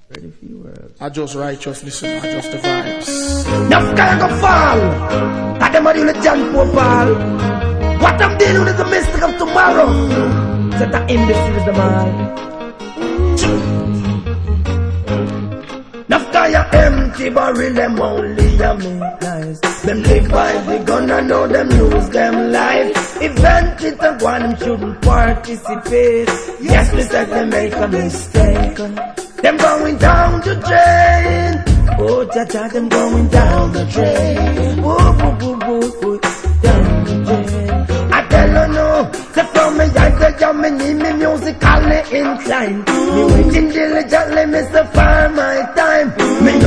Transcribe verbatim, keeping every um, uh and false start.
Ready for your words. I just righteousness, I just the vibes. Enough guy go fall. That them are dealing with John Poor Paul. What I'm dealing with is the mystic of tomorrow. Set the imbecile is the man. Enough guy are empty barrel, them only a make nice. Them live by the gun and know them lose them life. Event it a one, them shouldn't participate. Yes, we said they make a mistake. Them going down the drain. Oh, cha cha, them going down the drain. Oh, boo, boo, boo, boo, down the drain. I tell you no, say from me, I tell you me need me musically inclined. Me waiting diligently, Mister Farm my